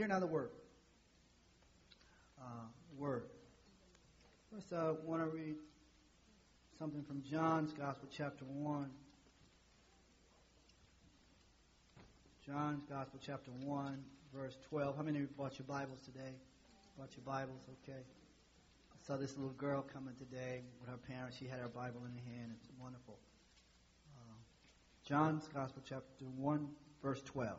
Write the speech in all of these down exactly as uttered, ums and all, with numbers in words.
Hear now the word. Uh, word. First, I want to read something from John's Gospel, chapter one. John's Gospel, chapter one, verse twelve. How many of you bought your Bibles today? Bought your Bibles? Okay. I saw this little girl coming today with her parents. She had her Bible in her hand. It's wonderful. Uh, John's Gospel, chapter one, verse twelve.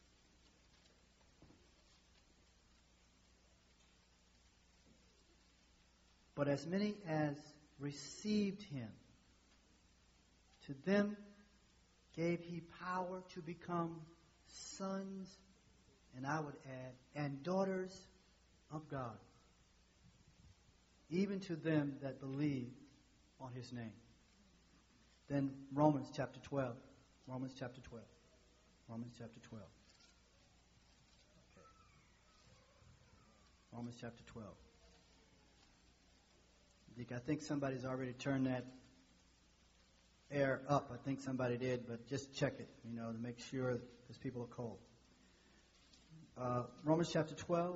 But as many as received him, to them gave he power to become sons, and I would add, and daughters of God, even to them that believe on his name. Then Romans chapter twelve. Romans chapter twelve. Romans chapter twelve. Okay. Romans chapter twelve. I think somebody's already turned that air up. I think somebody did, but just check it, you know, to make sure, because people are cold. Uh, Romans chapter twelve.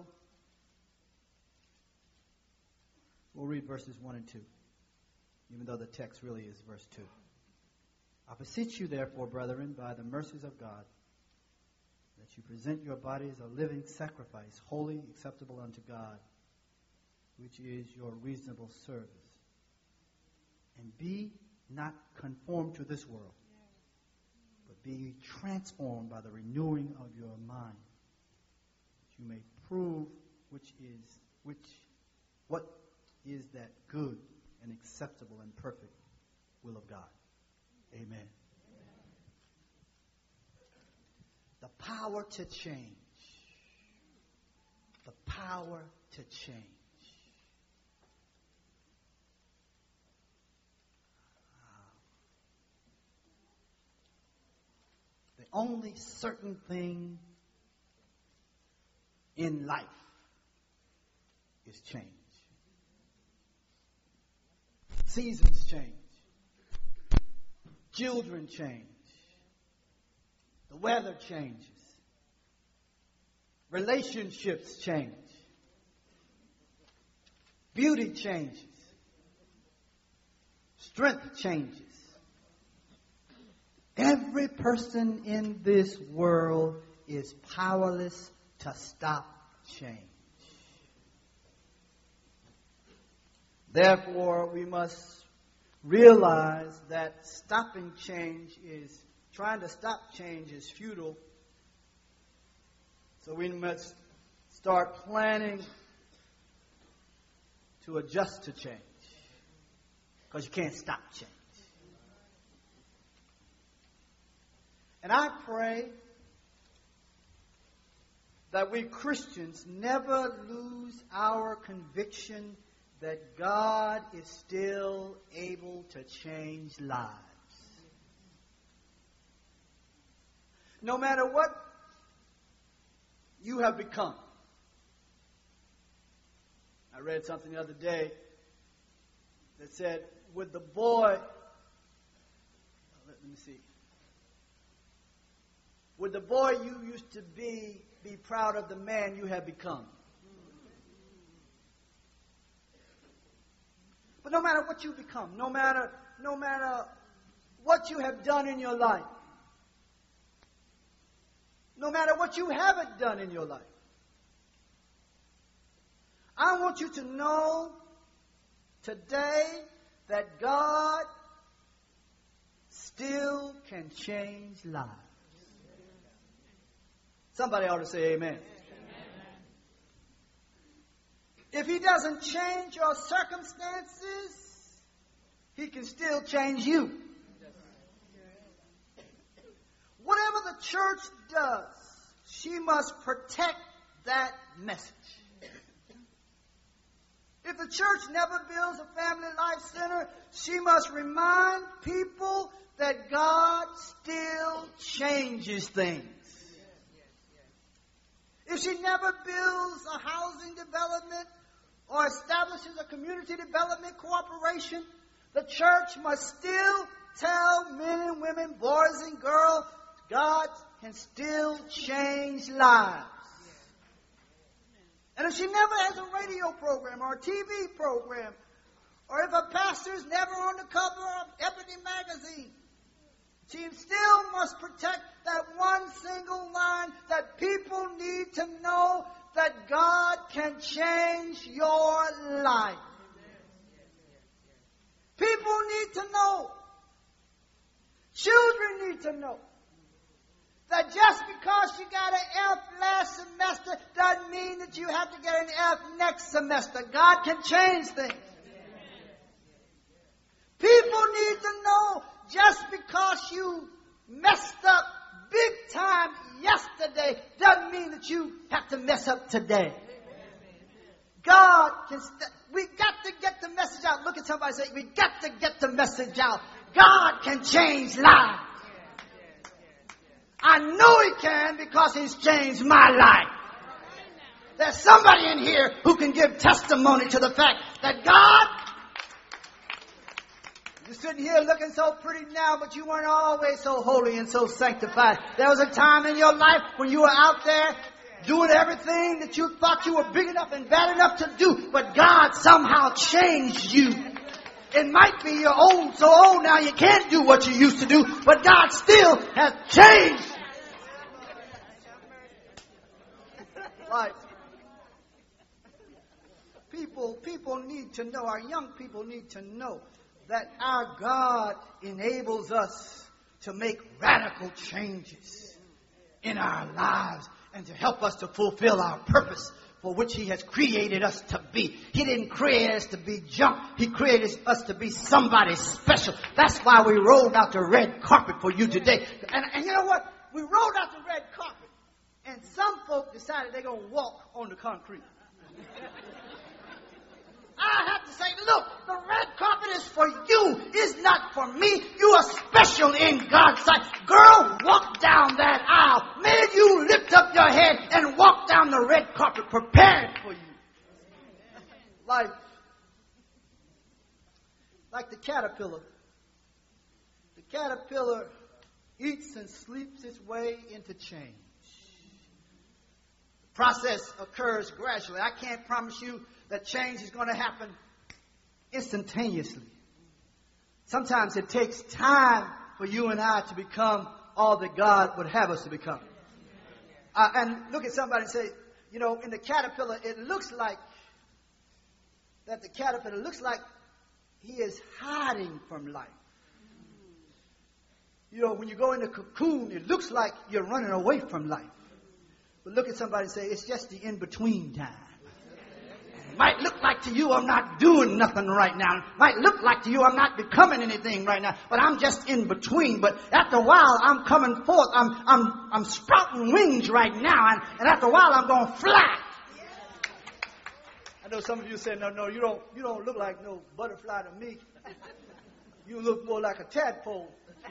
We'll read verses one and two, even though the text really is verse two. I beseech you, therefore, brethren, by the mercies of God, that you present your bodies a living sacrifice, holy, acceptable unto God, which is your reasonable service. And be not conformed to this world, but be transformed by the renewing of your mind, that you may prove which is which what is that good and acceptable and perfect will of God. Amen. Amen. The power to change. The power to change. The only certain thing in life is change. Seasons change. Children change. The weather changes. Relationships change. Beauty changes. Strength changes. Every person in this world is powerless to stop change. Therefore, we must realize that stopping change is, trying to stop change is futile. So we must start planning to adjust to change. Because you can't stop change. And I pray that we Christians never lose our conviction that God is still able to change lives. No matter what you have become. I read something the other day that said, would the boy, let me see, would the boy you used to be be proud of the man you have become? But no matter what you become, no matter, no matter what you have done in your life, no matter what you haven't done in your life, I want you to know today that God still can change lives. Somebody ought to say amen. Amen. If he doesn't change your circumstances, he can still change you. Whatever the church does, she must protect that message. If the church never builds a family life center, she must remind people that God still changes things. If she never builds a housing development or establishes a community development corporation, the church must still tell men and women, boys and girls, God can still change lives. And if she never has a radio program or a T V program, or if a pastor's never on the cover of Ebony magazine, she still must protect that one single line that people need to know that God can change your life. People need to know. Children need to know that just because you got an F last semester doesn't mean that you have to get an F next semester. God can change things. People need to know just because you messed up big time yesterday doesn't mean that you have to mess up today. God can, st- we got to get the message out. Look at somebody and say, we got to get the message out. God can change lives. I know He can because He's changed my life. There's somebody in here who can give testimony to the fact that God, you're sitting here looking so pretty now, but you weren't always so holy and so sanctified. There was a time in your life when you were out there doing everything that you thought you were big enough and bad enough to do, but God somehow changed you. It might be you're old, so old now you can't do what you used to do, but God still has changed. Right. People, people need to know, our young people need to know that our God enables us to make radical changes in our lives and to help us to fulfill our purpose for which He has created us to be. He didn't create us to be junk. He created us to be somebody special. That's why we rolled out the red carpet for you today. And, and you know what? We rolled out the red carpet, and some folk decided they're going to walk on the concrete. I have to say, look, the red carpet is for you. It's not for me. You are special in God's sight. Girl, walk down that aisle. May you lift up your head and walk down the red carpet prepared for you. Like, like the caterpillar. The caterpillar eats and sleeps its way into change. The process occurs gradually. I can't promise you that change is going to happen instantaneously. Sometimes it takes time for you and I to become all that God would have us to become. Uh, and look at somebody and say, you know, in the caterpillar, it looks like that the caterpillar looks like he is hiding from life. You know, when you go in the cocoon, it looks like you're running away from life. But look at somebody and say, it's just the in-between time. Might look like to you I'm not doing nothing right now. Might look like to you I'm not becoming anything right now. But I'm just in between. But after a while I'm coming forth. I'm I'm I'm sprouting wings right now. And, and after a while I'm going to fly. I know some of you say, no, no, you don't you don't look like no butterfly to me. You look more like a tadpole.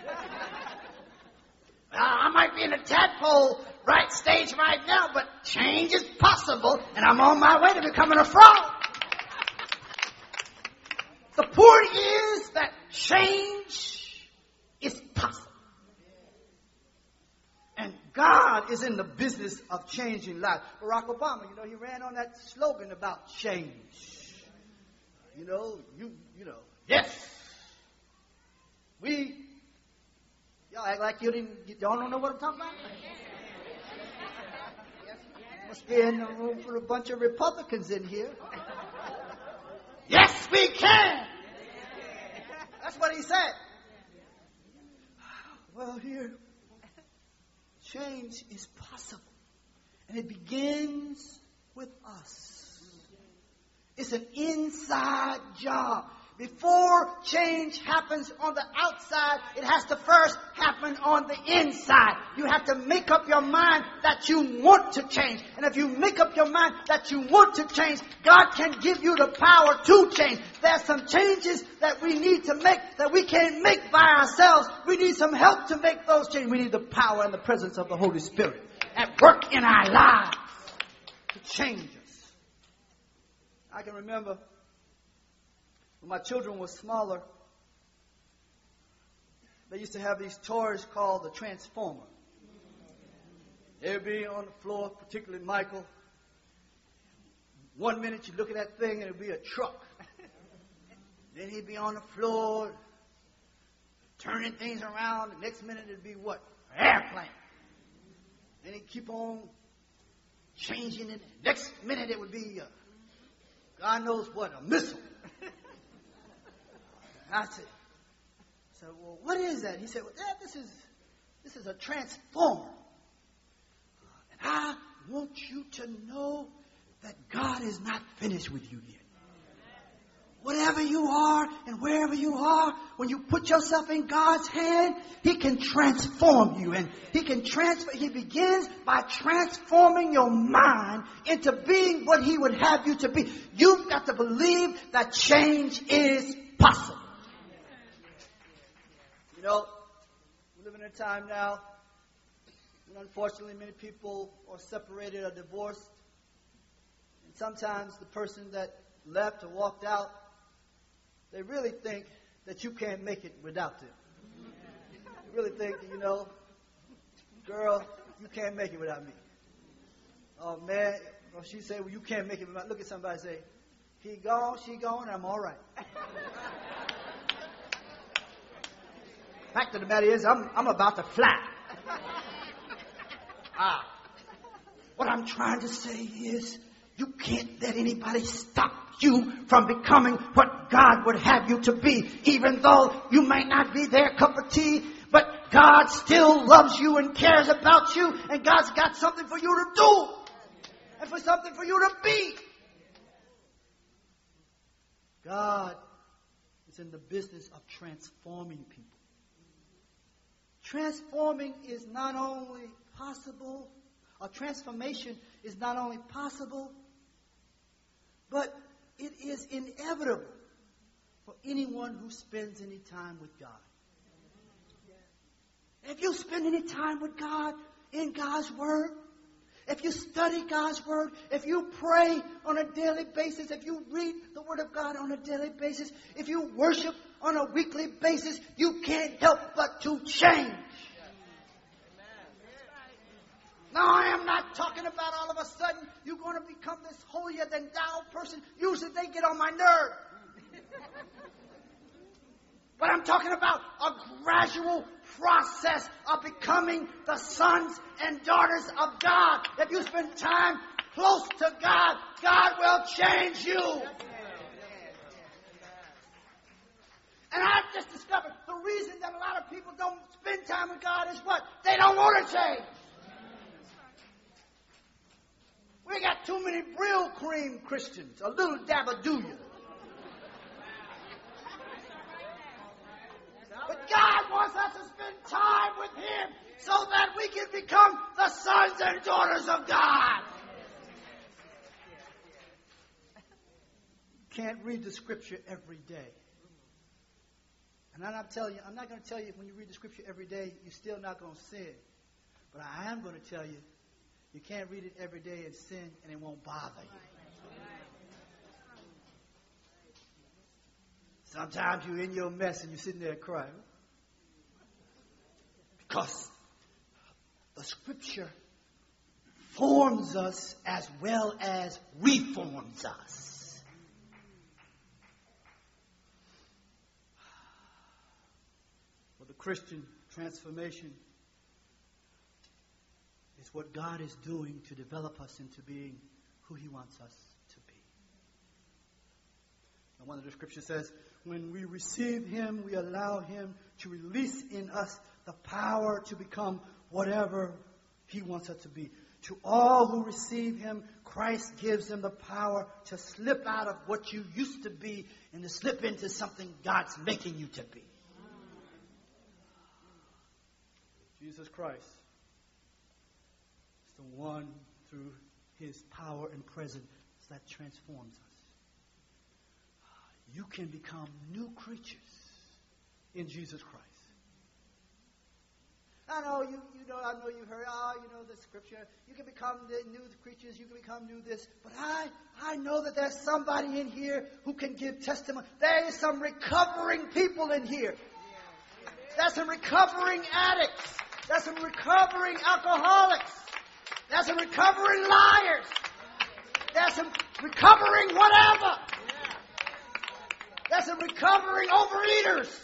Now, I might be in a tadpole right stage right now, but change is possible, and I'm on my way to becoming a frog. The point is that change is possible. And God is in the business of changing lives. Barack Obama, you know, he ran on that slogan about change. You know, you, you know, yes. We... Y'all act like you didn't, y'all don't know what I'm talking about? Must be in a room full of a bunch of Republicans in here. Yes, we can. That's what he said. Well, here, change is possible. And it begins with us. It's an inside job. Before change happens on the outside, it has to first happen on the inside. You have to make up your mind that you want to change. And if you make up your mind that you want to change, God can give you the power to change. There's some changes that we need to make that we can't make by ourselves. We need some help to make those changes. We need the power and the presence of the Holy Spirit at work in our lives to change us. I can remember when my children were smaller, they used to have these toys called the Transformer. They would be on the floor, particularly Michael. One minute you look at that thing and it'll be a truck. Then he'd be on the floor turning things around. The next minute it'd be what? An airplane. Then he'd keep on changing it. Next minute it would be, uh, God knows what, a missile. I said, I said, well, what is that? He said, well, yeah, this is this is a transformer. And I want you to know that God is not finished with you yet. Whatever you are and wherever you are, when you put yourself in God's hand, He can transform you. And He can transfer. He begins by transforming your mind into being what He would have you to be. You've got to believe that change is possible. You know, we live in a time now when unfortunately many people are separated or divorced. And sometimes the person that left or walked out, they really think that you can't make it without them. They really think, you know, girl, you can't make it without me. Oh, man, or she say, well, you can't make it without. Look at somebody and say, he gone, she gone, I'm all right. Fact of the matter is, I'm, I'm about to fly. Ah, what I'm trying to say is, you can't let anybody stop you from becoming what God would have you to be, even though you may not be their cup of tea, but God still loves you and cares about you, and God's got something for you to do, and for something for you to be. God is in the business of transforming people. Transforming is not only possible, or transformation is not only possible, but it is inevitable for anyone who spends any time with God. If you spend any time with God, in God's Word, if you study God's Word, if you pray on a daily basis, if you read the Word of God on a daily basis, if you worship on a weekly basis, you can't help but to change. Now, I am not talking about all of a sudden you're going to become this holier than thou person. Usually they get on my nerve. But I'm talking about a gradual process of becoming the sons and daughters of God. If you spend time close to God, God will change you. And I've just discovered the reason that a lot of people don't spend time with God is what? They don't want to change. We got too many real cream Christians. A little dab of do you. But God wants us to spend time with Him so that we can become the sons and daughters of God. You can't read the Scripture every day. And I'm not telling you, I'm not going to tell you when you read the Scripture every day, you're still not going to sin. But I am going to tell you, you can't read it every day and sin and it won't bother you. Sometimes you're in your mess and you're sitting there crying. Because the Scripture forms us as well as reforms us. For the Christian transformation is what God is doing to develop us into being who He wants us to be. And one of the scriptures says, when we receive Him, we allow Him to release in us the power to become whatever He wants us to be. To all who receive Him, Christ gives them the power to slip out of what you used to be and to slip into something God's making you to be. Jesus Christ is the one through His power and presence that transforms us. You can become new creatures in Jesus Christ. I know you, you know, I know you heard, oh, you know the scripture. You can become the new creatures. You can become new this. But I, I know that there's somebody in here who can give testimony. There is some recovering people in here. There's some recovering addicts. There's some recovering alcoholics. There's some recovering liars. There's some recovering whatever. There's some recovering overeaters.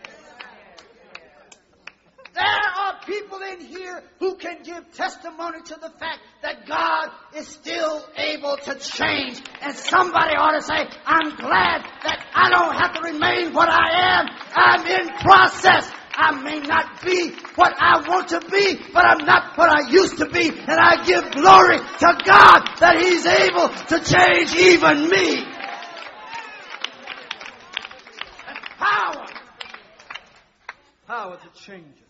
There are people in here who can give testimony to the fact that God is still able to change. And somebody ought to say, I'm glad that I don't have to remain what I am. I'm in process. I may not be what I want to be, but I'm not what I used to be. And I give glory to God that He's able to change even me. And power. Power to change us.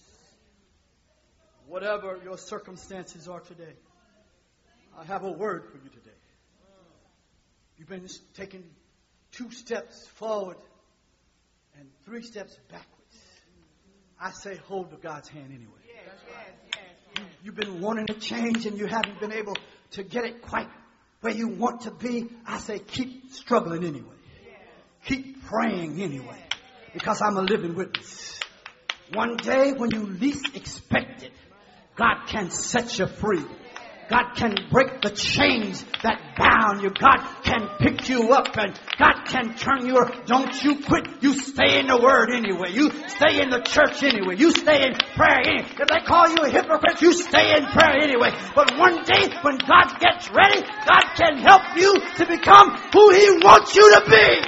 Whatever your circumstances are today, I have a word for you today. You've been taking two steps forward and three steps backwards. I say hold to God's hand anyway. Yes, yes, yes, yes. You, you've been wanting to change and you haven't been able to get it quite where you want to be. I say keep struggling anyway. Yes. Keep praying anyway. Because I'm a living witness. One day when you least expect it, God can set you free. God can break the chains that bound you. God can pick you up and God can turn you around. Don't you quit. You stay in the Word anyway. You stay in the church anyway. You stay in prayer anyway. If they call you a hypocrite, you stay in prayer anyway. But one day when God gets ready, God can help you to become who He wants you to be.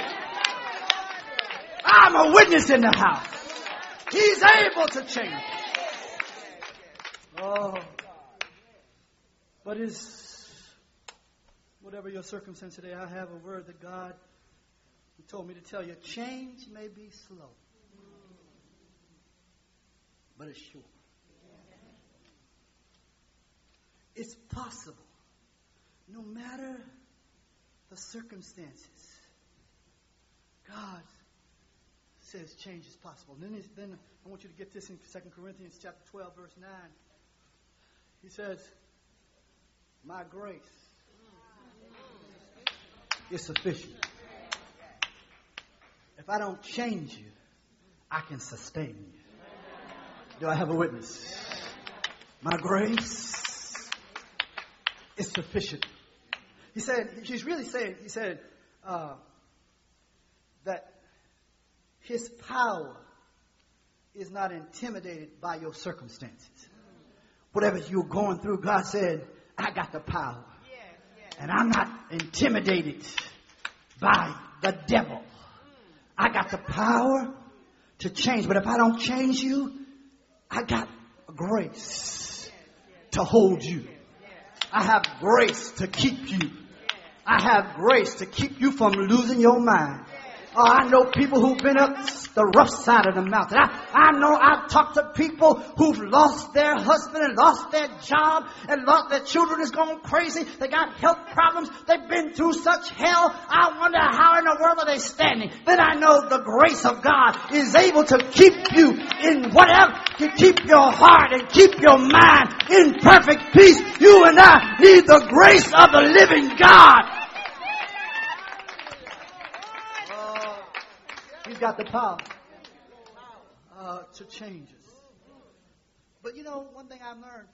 I'm a witness in the house. He's able to change. Oh, but is whatever your circumstance today, I have a word that God He told me to tell you. Change may be slow, but it's sure. It's possible, no matter the circumstances. God says change is possible. And then, then I want you to get this in Second Corinthians chapter twelve, verse nine. He says, my grace is sufficient. If I don't change you, I can sustain you. Do I have a witness? My grace is sufficient. He said, he's really saying, he said uh, that His power is not intimidated by your circumstances. Whatever you're going through, God said, I got the power. And I'm not intimidated by the devil. I got the power to change. But if I don't change you, I got grace to hold you. I have grace to keep you. I have grace to keep you from losing your mind. Oh, I know people who've been up the rough side of the mountain. I, I know I've talked to people who've lost their husband and lost their job and lost their children is going crazy. They got health problems. They've been through such hell. I wonder how in the world are they standing. Then I know the grace of God is able to keep you in whatever, to keep your heart and keep your mind in perfect peace. You and I need the grace of the living God. He's got the power uh, to change us. But you know, one thing I've learned,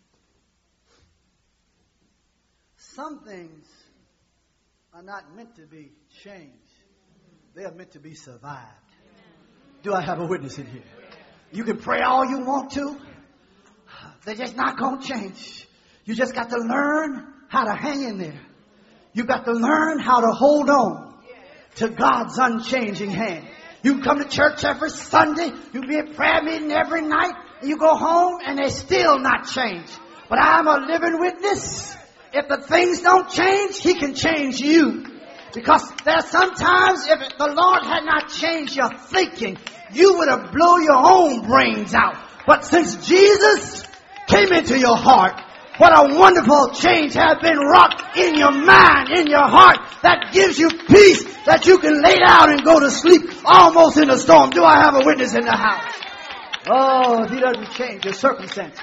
some things are not meant to be changed. They are meant to be survived. Do I have a witness in here? You can pray all you want to. They're just not going to change. You just got to learn how to hang in there. You got to learn how to hold on to God's unchanging hand. You come to church every Sunday. You be at prayer meeting every night. And you go home and they still not changed. But I'm a living witness. If the things don't change, He can change you. Because there's sometimes if the Lord had not changed your thinking, you would have blown your own brains out. But since Jesus came into your heart, what a wonderful change has been wrought in your mind, in your heart, that gives you peace that you can lay down and go to sleep almost in a storm. Do I have a witness in the house? Oh, He doesn't change your circumstances.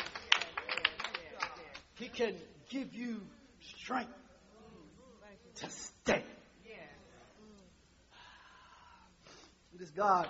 He can give you strength to stay. This God,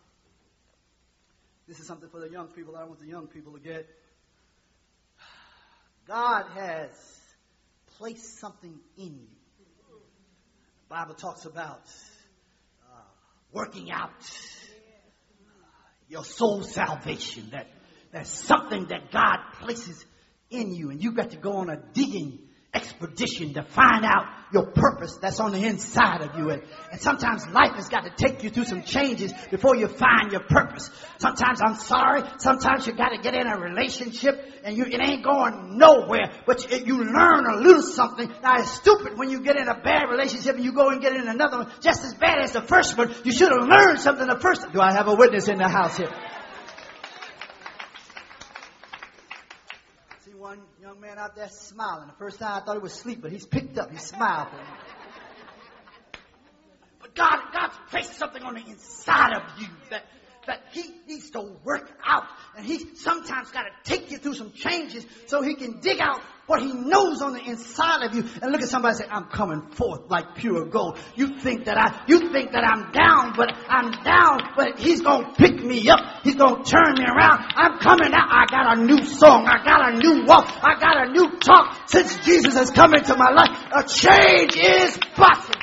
this is something for the young people. I want the young people to get. God has placed something in you. The Bible talks about uh, working out uh, your soul salvation. That that's something that God places in you, and you got to go on a digging expedition to find out your purpose that's on the inside of you. And, and sometimes life has got to take you through some changes before you find your purpose. Sometimes, I'm sorry, sometimes you got to get in a relationship and you, it ain't going nowhere, but you, you learn a little something. Now, it's stupid when you get in a bad relationship and you go and get in another one just as bad as the first one. You should have learned something the first time. Do I have a witness in the house here? One young man out there smiling. The first time I thought he was asleep, but he's picked up. He smiled for me. But God, God's placed something on the inside of you that, that He needs to work out. And He sometimes got to take you through some changes so He can dig out what He knows on the inside of you. And look at somebody and say, I'm coming forth like pure gold. You think that I, you think that I'm down, but I'm down, but He's going to pick me up. He's going to turn me around. I'm coming out. I got a new song. I got a new walk. I got a new talk. Since Jesus has come into my life, a change is possible.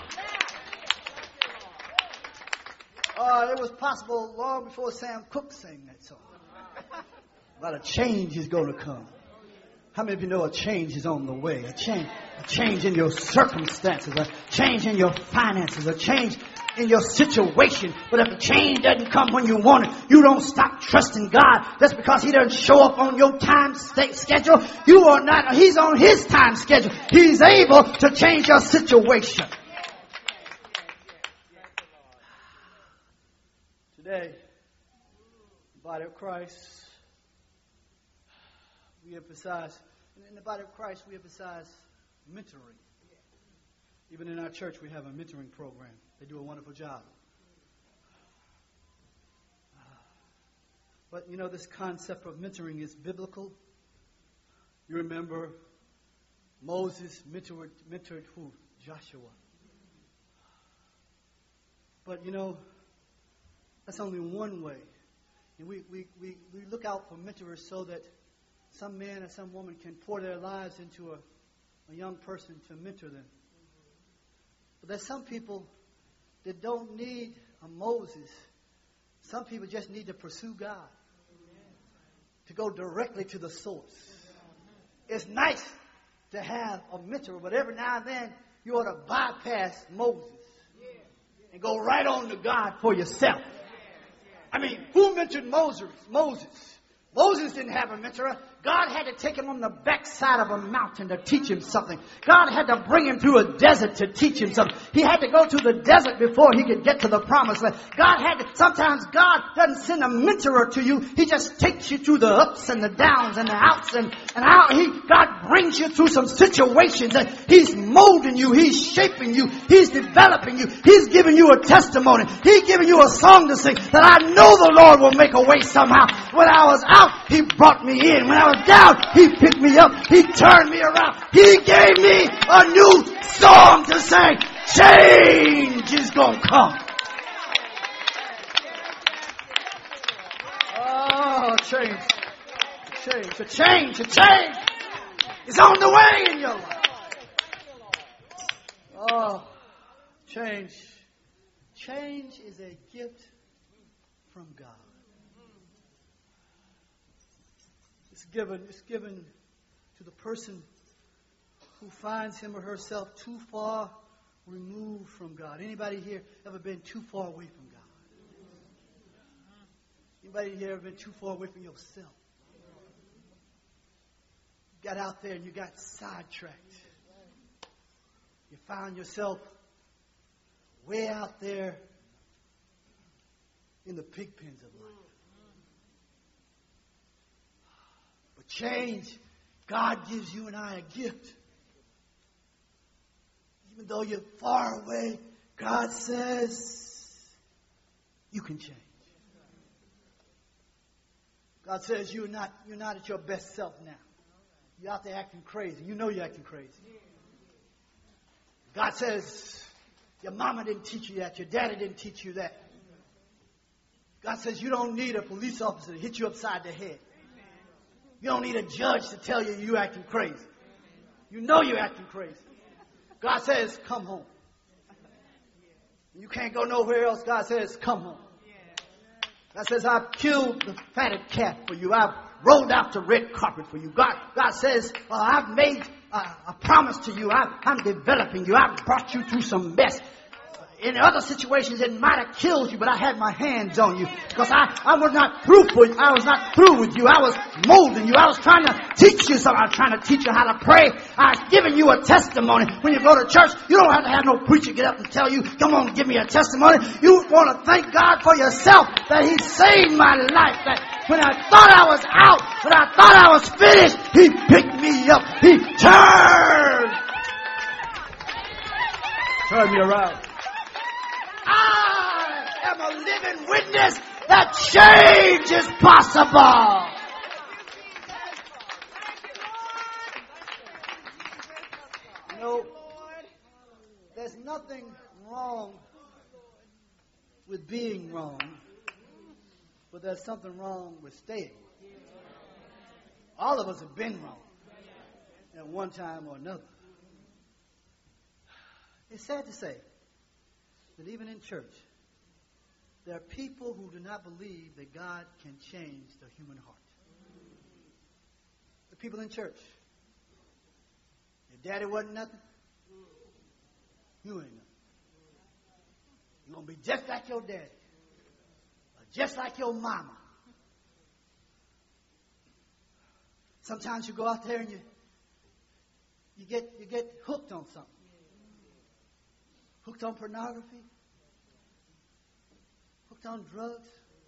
Uh, it was possible long before Sam Cooke sang that song. But a change is going to come. How many of you know a change is on the way? A change, a change in your circumstances, a change in your finances, a change in your situation. But if the change doesn't come when you want it, you don't stop trusting God just because He doesn't show up on your time st- schedule. You are not, He's on His time schedule. He's able to change your situation. Today, the body of Christ, we emphasize, in the body of Christ, we emphasize mentoring. Even in our church, we have a mentoring program. They do a wonderful job. But, you know, this concept of mentoring is biblical. You remember Moses mentored, mentored who? Joshua. But, you know, that's only one way. And we, we, we, we look out for mentors so that some man or some woman can pour their lives into a, a young person to mentor them. But there's some people that don't need a Moses. Some people just need to pursue God. To go directly to the source. It's nice to have a mentor, but every now and then you ought to bypass Moses and go right on to God for yourself. I mean, who mentored Moses? Moses. Moses didn't have a mentor. God had to take him on the backside of a mountain to teach him something. God had to bring him through a desert to teach him something. He had to go to the desert before he could get to the promised land. God had to, sometimes God doesn't send a mentor to you. He just takes you through the ups and the downs and the outs and, and how he, God brings you through some situations and He's molding you. He's shaping you. He's developing you. He's giving you a testimony. He's giving you a song to sing that I know the Lord will make a way somehow. When I was out, He brought me in. When I was down, He picked me up. He turned me around. He gave me a new song to sing. Change is going to come. Oh, change. Change. A change. A change is on the way in your life. Oh, change. Change is a gift from God. It's given, it's given to the person who finds him or herself too far removed from God. Anybody here ever been too far away from God? Anybody here ever been too far away from yourself? You got out there and you got sidetracked. You found yourself way out there in the pig pens of life. But change, God gives you and I a gift. Even though you're far away, God says you can change. God says you're not, you're not at your best self now. You're out there acting crazy. You know you're acting crazy. God says your mama didn't teach you that. Your daddy didn't teach you that. God says you don't need a police officer to hit you upside the head. You don't need a judge to tell you you're acting crazy. You know you're acting crazy. God says, come home. You can't go nowhere else. God says, come home. God says, I've killed the fatted calf for you. I've rolled out the red carpet for you. God, God says, uh, I've made uh, a promise to you. I've, I'm developing you. I've brought you through some mess. In other situations, it might have killed you, but I had my hands on you because I, I was not through for you. I was not through with you. I was molding you. I was trying to teach you something. I was trying to teach you how to pray. I was giving you a testimony. When you go to church, you don't have to have no preacher get up and tell you, come on, give me a testimony. You want to thank God for yourself that He saved my life. That when I thought I was out, when I thought I was finished, He picked me up. He turned. Turned me around. I am a living witness that change is possible. You know, there's nothing wrong with being wrong, but there's something wrong with staying. All of us have been wrong at one time or another. It's sad to say that even in church, there are people who do not believe that God can change the human heart. The people in church. Your daddy wasn't nothing. You ain't nothing. You're going to be just like your daddy. Or just like your mama. Sometimes you go out there and you you get you get hooked on something. Hooked on pornography. Hooked on drugs.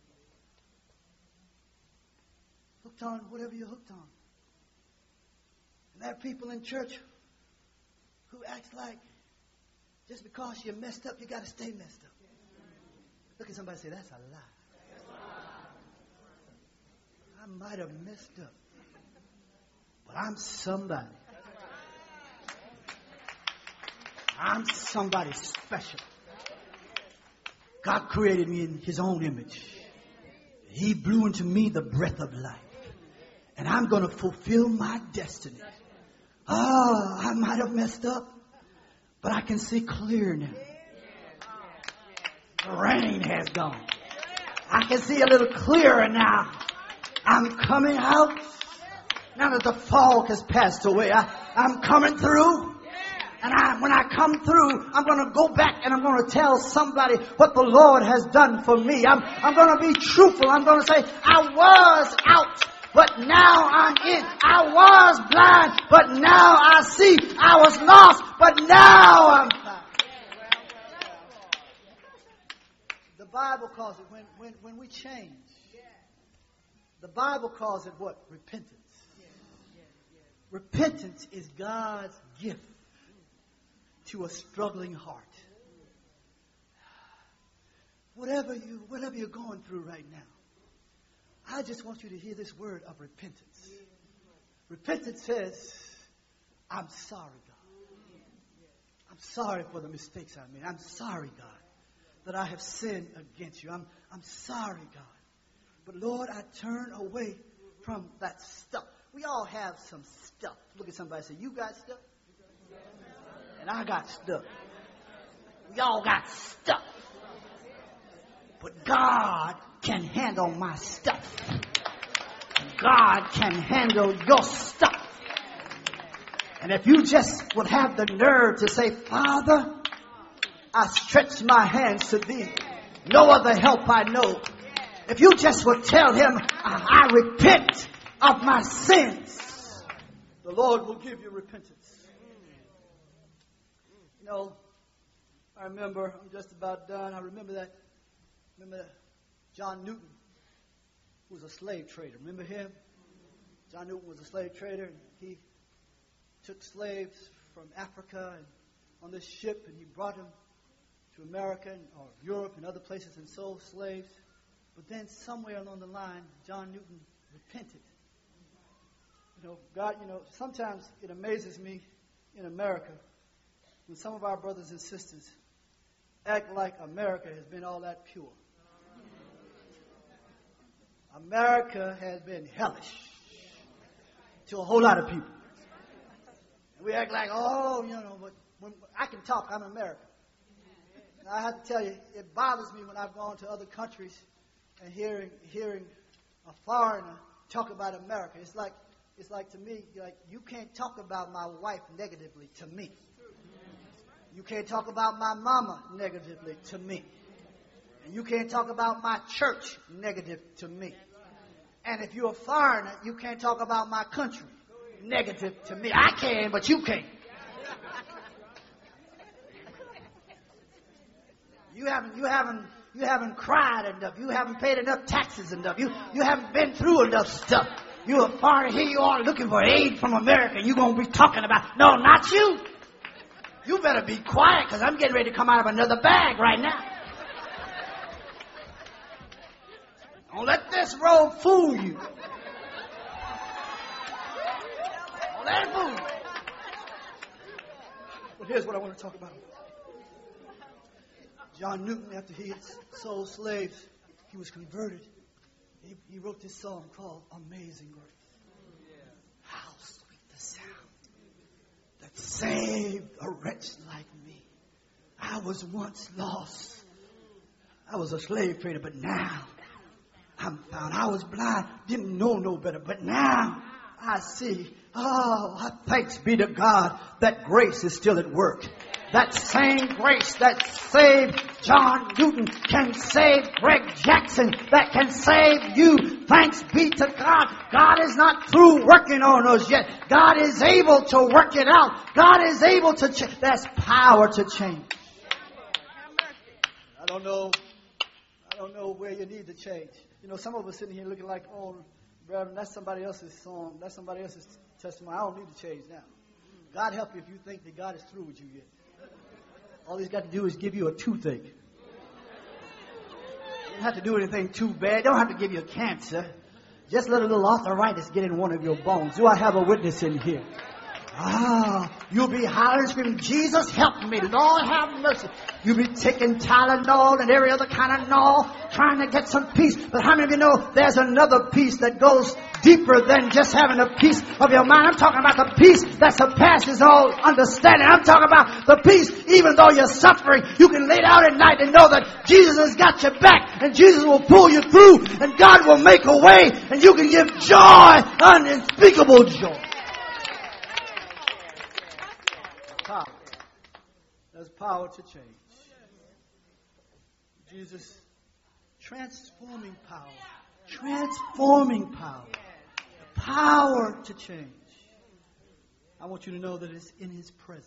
Hooked on whatever you're hooked on. And there are people in church who act like just because you're messed up, you got to stay messed up. Look at somebody and say, that's a lie. I might have messed up, but I'm somebody. I'm somebody special. God created me in His own image. He blew into me the breath of life. And I'm going to fulfill my destiny. Oh, I might have messed up, but I can see clear now. The rain has gone. I can see a little clearer now. I'm coming out. Now that the fog has passed away, I, I'm coming through. And I, when I come through, I'm going to go back and I'm going to tell somebody what the Lord has done for me. I'm, I'm going to be truthful. I'm going to say, I was out, but now I'm in. I was blind, but now I see. I was lost, but now I'm found. The Bible calls it, when, when, when we change, the Bible calls it what? Repentance. Repentance is God's gift to a struggling heart. Whatever you, whatever you're going through right now, I just want you to hear this word of repentance. Repentance says, I'm sorry, God. I'm sorry for the mistakes I made. I'm sorry, God, that I have sinned against you. I'm, I'm sorry, God. But Lord, I turn away from that stuff. We all have some stuff. Look at somebody and say, you got stuff? And I got stuff. We all got stuff. But God can handle my stuff. God can handle your stuff. And if you just would have the nerve to say, Father, I stretch my hands to thee. No other help I know. If you just would tell him, I, I repent of my sins, the Lord will give you repentance. You know, I remember, I'm just about done. I remember that, remember John Newton, who was a slave trader. Remember him? John Newton was a slave trader, and he took slaves from Africa and on this ship, and he brought them to America and, or Europe and other places and sold slaves. But then somewhere along the line, John Newton repented. You know, God, you know, sometimes it amazes me in America when some of our brothers and sisters act like America has been all that pure. America has been hellish to a whole lot of people. We act like, oh, you know, but when I can talk, I'm American. And I have to tell you, it bothers me when I've gone to other countries and hearing hearing a foreigner talk about America. It's like it's like to me, like you can't talk about my wife negatively to me. You can't talk about my mama negatively to me. And you can't talk about my church negative to me. And if you're a foreigner, you can't talk about my country negative to me. I can, but you can't. You haven't, you haven't, you haven't cried enough. You haven't paid enough taxes enough. You, you haven't been through enough stuff. You're a foreigner. Here you are looking for aid from America. And you're going to be talking about, no, not you. You better be quiet because I'm getting ready to come out of another bag right now. Don't let this robe fool you. Don't let it fool you. But here's what I want to talk about. John Newton, after he had sold slaves, he was converted. He, he wrote this song called Amazing Grace. How sweet the sound that saved a wretch like me. I was once lost. I was a slave trader, but now I'm found. I was blind, didn't know no better, but now I see. Oh, thanks be to God that grace is still at work. That same grace that saved John Newton can save Greg Jackson, that can save you. Thanks be to God. God is not through working on us yet. God is able to work it out. God is able to change. There's power to change. I don't know. I don't know where you need to change. You know, some of us sitting here looking like, oh, Reverend, that's somebody else's song. That's somebody else's testimony. I don't need to change now. God help you if you think that God is through with you yet. All he's got to do is give you a toothache. You don't have to do anything too bad. You don't have to give you a cancer. Just let a little arthritis get in one of your bones. Do I have a witness in here? Ah, you'll be hollering, screaming, Jesus, help me. Lord, have mercy. You'll be taking Tylenol and every other kind of gnaw, trying to get some peace. But how many of you know there's another peace that goes deeper than just having a piece of your mind? I'm talking about the peace that surpasses all understanding. I'm talking about the peace, even though you're suffering, you can lay down at night and know that Jesus has got your back and Jesus will pull you through and God will make a way and you can give joy, unspeakable joy. Power. There's power to change. Jesus, transforming power. Transforming power. The power to change. I want you to know that it's in His presence.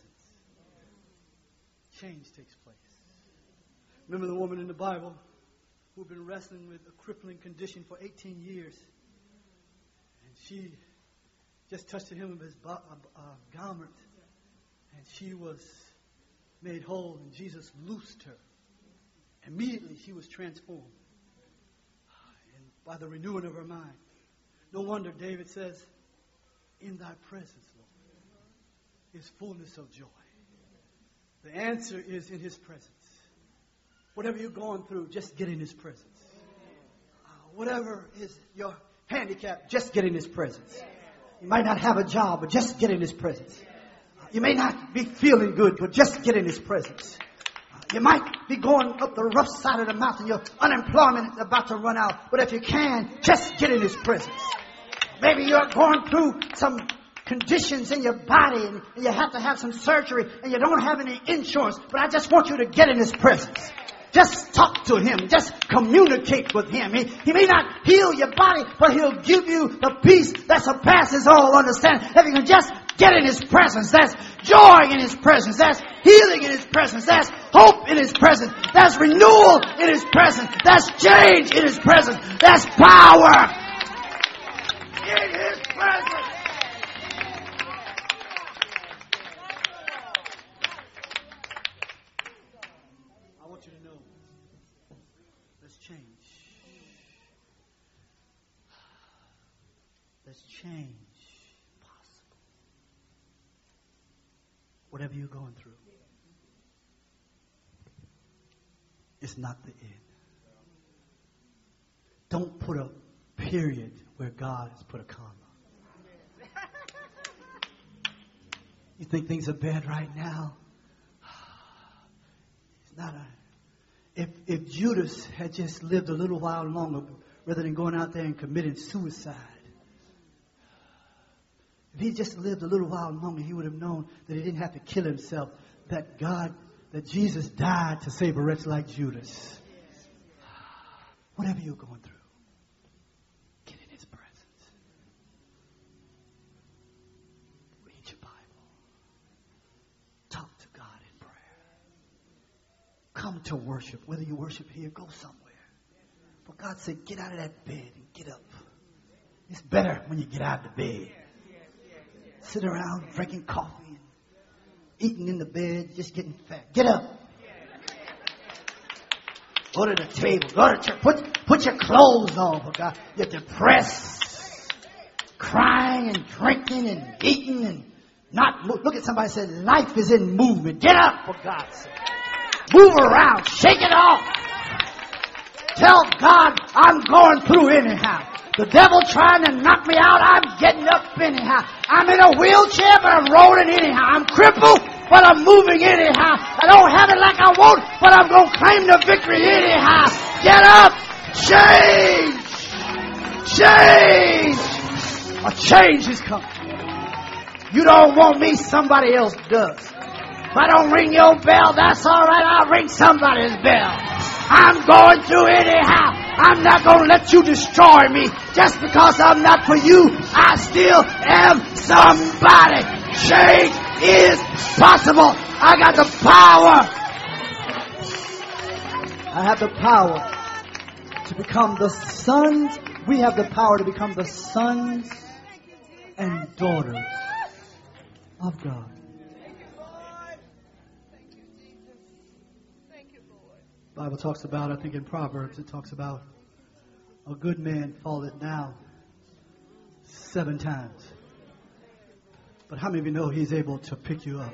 Change takes place. Remember the woman in the Bible who'd been wrestling with a crippling condition for eighteen years. And she just touched the hem of his uh, garment. And she was made whole, and Jesus loosed her. Immediately she was transformed. And by the renewing of her mind. No wonder David says, in thy presence, Lord, is fullness of joy. The answer is in His presence. Whatever you're going through, just get in His presence. Uh, whatever is your handicap, just get in His presence. You might not have a job, but just get in His presence. You may not be feeling good, but just get in His presence. You might be going up the rough side of the mountain. Your unemployment is about to run out. But if you can, just get in His presence. Maybe you're going through some conditions in your body and you have to have some surgery and you don't have any insurance. But I just want you to get in His presence. Just talk to Him. Just communicate with Him. He, he may not heal your body, but He'll give you the peace that surpasses all understanding. If you can just get in His presence. There's joy in His presence. There's healing in His presence. There's hope in His presence. There's renewal in His presence. There's change in His presence. There's power in His presence. I want you to know there's change. There's change. Whatever you're going through, it's not the end. Don't put a period where God has put a comma. You think things are bad right now? It's not a... If, if Judas had just lived a little while longer, rather than going out there and committing suicide, if he just lived a little while longer, he would have known that he didn't have to kill himself, that God, that Jesus died to save a wretch like Judas. Whatever you're going through, get in his presence. Read your Bible. Talk to God in prayer. Come to worship. Whether you worship here, go somewhere. But God said, get out of that bed and get up. It's better when you get out of the bed. Sit around drinking coffee and eating in the bed, just getting fat. Get up. Go to the table. Go to church. Put, put your clothes on, for God. You're depressed, crying and drinking and eating and not. Look at somebody and say, life is in movement. Get up, for God's sake. Move around. Shake it off. Tell God, I'm going through anyhow. The devil trying to knock me out, I'm getting up anyhow. I'm in a wheelchair, but I'm rolling anyhow. I'm crippled, but I'm moving anyhow. I don't have it like I want, but I'm going to claim the victory anyhow. Get up. Change. Change. A change is coming. You don't want me, somebody else does. If I don't ring your bell, that's all right. I'll ring somebody's bell. I'm going through anyhow. I'm not going to let you destroy me. Just because I'm not for you, I still am somebody. Change is possible. I got the power. I have the power to become the sons. We have the power to become the sons and daughters of God. The Bible talks about, I think in Proverbs, it talks about a good man falleth down seven times. But how many of you know he's able to pick you up?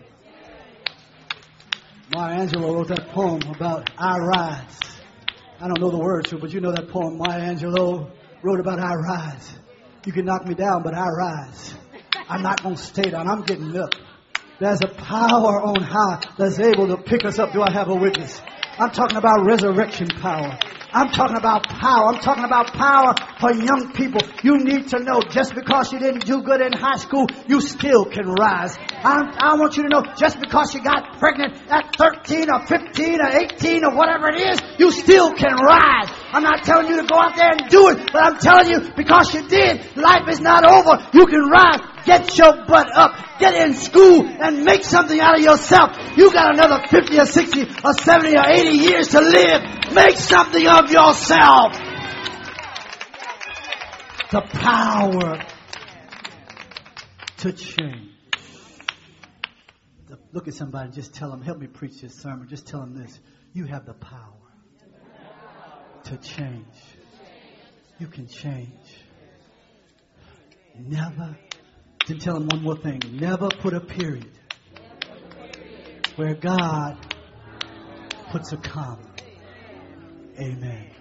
Maya Angelou wrote that poem about I rise. I don't know the words to it, but you know that poem Maya Angelou wrote about I rise. You can knock me down, but I rise. I'm not going to stay down. I'm getting up. There's a power on high that's able to pick us up. Do I have a witness? I'm talking about resurrection power. I'm talking about power. I'm talking about power for young people. You need to know just because you didn't do good in high school, you still can rise. I, I want you to know just because you got pregnant at thirteen or fifteen or eighteen or whatever it is, you still can rise. I'm not telling you to go out there and do it, but I'm telling you because you did, life is not over. You can rise. Get your butt up. Get in school and make something out of yourself. You got another fifty or sixty or seventy or eighty years to live. Make something of yourself. The power to change. Look at somebody and just tell them, help me preach this sermon. Just tell them this. You have the power to change. You can change. Never. To tell them one more thing. Never put a period where God puts a comma. Amen.